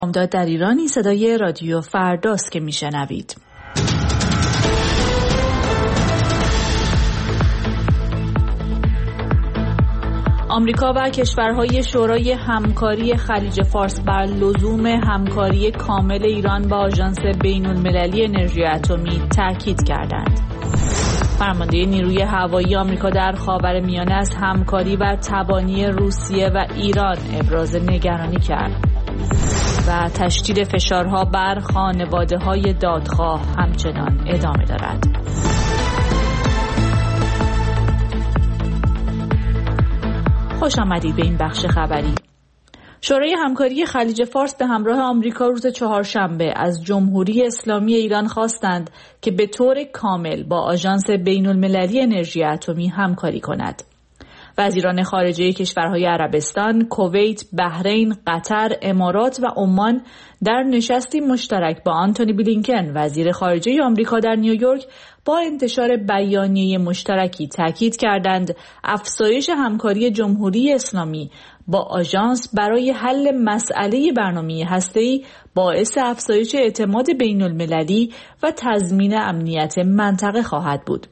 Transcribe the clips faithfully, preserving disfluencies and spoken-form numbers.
بامداد در ایرانی صدای رادیو فرداست که میشنوید. آمریکا و کشورهای شورای همکاری خلیج فارس بر لزوم همکاری کامل ایران با آژانس بین‌المللی انرژی اتمی تاکید کردند. فرمانده نیروی هوایی آمریکا در خاورمیانه از همکاری و تبانی روسیه و ایران ابراز نگرانی کرد و تشدید فشارها بر خانواده‌های دادخواه همچنان ادامه دارد. خوش آمدید به این بخش خبری. شورای همکاری خلیج فارس به همراه آمریکا روز چهارشنبه از جمهوری اسلامی ایران خواستند که به طور کامل با آژانس بین‌المللی انرژی اتمی همکاری کند. وزیران خارجه کشورهای عربستان، کویت، بحرین، قطر، امارات و عمان در نشستی مشترک با آنتونی بلینکن وزیر خارجه آمریکا در نیویورک با انتشار بیانیه مشترکی تاکید کردند افزایش همکاری جمهوری اسلامی با آژانس برای حل مسئله برنامه هسته‌ای باعث افزایش اعتماد بین‌المللی و تضمین امنیت منطقه خواهد بود.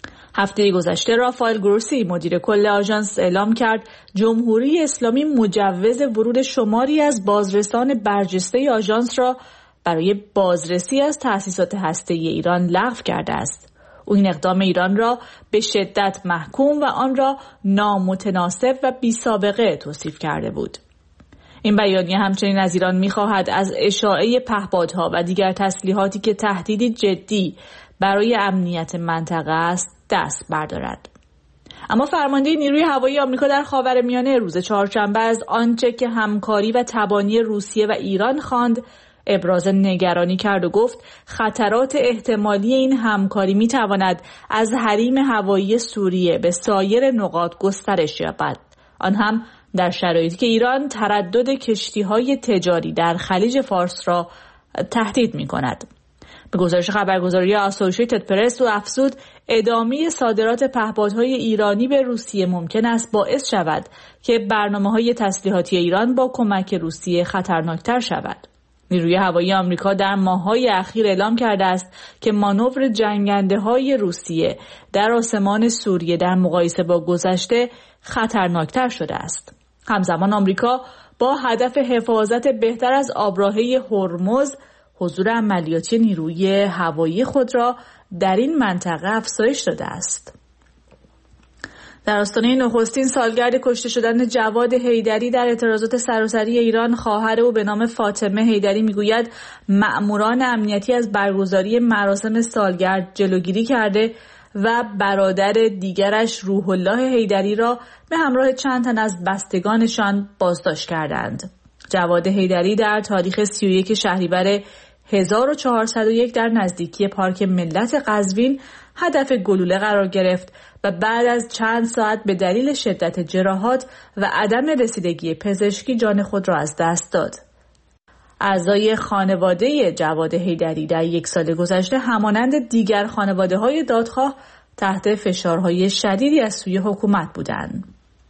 هفته گذشته رافائل گروسی مدیر کل آژانس اعلام کرد جمهوری اسلامی مجوز ورود شماری از بازرسان برجسته آژانس را برای بازرسی از تأسیسات هسته‌ای ایران لغو کرده است. او این اقدام ایران را به شدت محکوم و آن را نامتناسب و بی‌سابقه توصیف کرده بود. این بیانیه همچنین از ایران می‌خواهد از اشاعه پهپادها و دیگر تسلیحاتی که تهدیدی جدی برای امنیت منطقه است دست بردارد. اما فرمانده نیروی هوایی آمریکا در خاورمیانه روز چهارشنبه از آنچه که همکاری و تبانی روسیه و ایران خواند ابراز نگرانی کرد و گفت خطرات احتمالی این همکاری می‌تواند از حریم هوایی سوریه به سایر نقاط گسترش یابد، آن هم در شرایطی که ایران تردد کشتی‌های تجاری در خلیج فارس را تهدید می‌کند. به گزارش خبرگزاری آسوشییتد پرس او افزود ادامه صادرات پهپادهای ایرانی به روسیه ممکن است باعث شود که برنامه‌های تسلیحاتی ایران با کمک روسیه خطرناکتر شود. نیروی هوایی آمریکا در ماه‌های اخیر اعلام کرده است که مانور جنگنده‌های روسیه در آسمان سوریه در مقایسه با گذشته خطرناکتر شده است. همزمان آمریکا با هدف حفاظت بهتر از آبراهه هرمز حضور عملیاتی نیروی هوایی خود را در این منطقه افزایش داده است. در آستانه نخستین سالگرد کشته شدن جواد حیدری در اعتراضات سراسری ایران، خواهر او به نام فاطمه حیدری میگوید مأموران امنیتی از برگزاری مراسم سالگرد جلوگیری کرده و برادر دیگرش روح الله حیدری را به همراه چند تن از بستگانشان بازداشت کردند. جواد حیدری در تاریخ سی و یک شهریور هزار و چهارصد و یک در نزدیکی پارک ملت قزوین هدف گلوله قرار گرفت و بعد از چند ساعت به دلیل شدت جراحات و عدم رسیدگی پزشکی جان خود را از دست داد. اعضای خانواده جواد حیدری در یک سال گذشته همانند دیگر خانواده‌های دادخواه تحت فشارهای شدیدی از سوی حکومت بودند.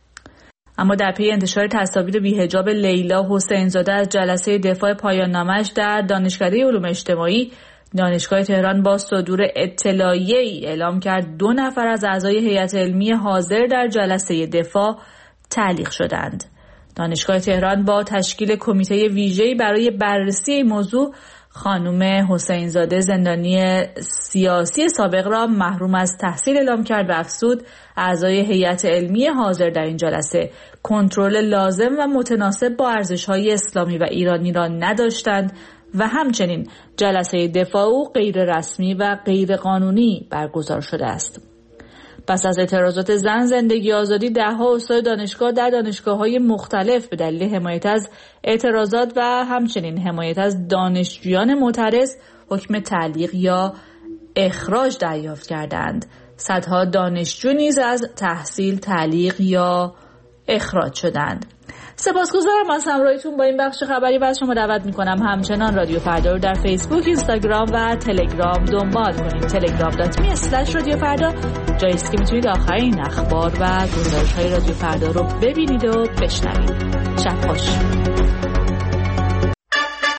اما در پی انتشار تصاویر بی‌حجاب لیلا حسین زاده از جلسه دفاع پایان نامش در دانشکده علوم اجتماعی، دانشگاه تهران با صدور اطلاعیه‌ای اعلام کرد دو نفر از اعضای هیئت علمی حاضر در جلسه دفاع تعلیق شدند. دانشگاه تهران با تشکیل کمیته ویژه‌ای برای بررسی این موضوع خانم حسین زاده زندانی سیاسی سابق را محروم از تحصیل اعلام کرد و افزود اعضای هیئت علمی حاضر در این جلسه کنترل لازم و متناسب با ارزش‌های اسلامی و ایرانی را نداشتند و همچنین جلسه دفاع او غیر رسمی و غیر قانونی برگزار شده است. پس از اعتراضات زن زندگی آزادی، ده‌ها استاد دانشگاه در دانشگاه‌های مختلف به دلیل حمایت از اعتراضات و همچنین حمایت از دانشجویان معترض حکم تعلیق یا اخراج دریافت کردند. صدها دانشجو نیز از تحصیل تعلیق یا اخراج شدند. سپاسگزارم از همراهیتون با این بخش خبری و از شما دعوت میکنم همچنان رادیو فردا رو در فیسبوک، اینستاگرام و تلگرام دنبال کنید. تلگرام دات می اسلش رادیو فردا جایی است که میتونید آخرین اخبار و گزارش‌های رادیو فردا رو ببینید و بشنوید. شب خوش.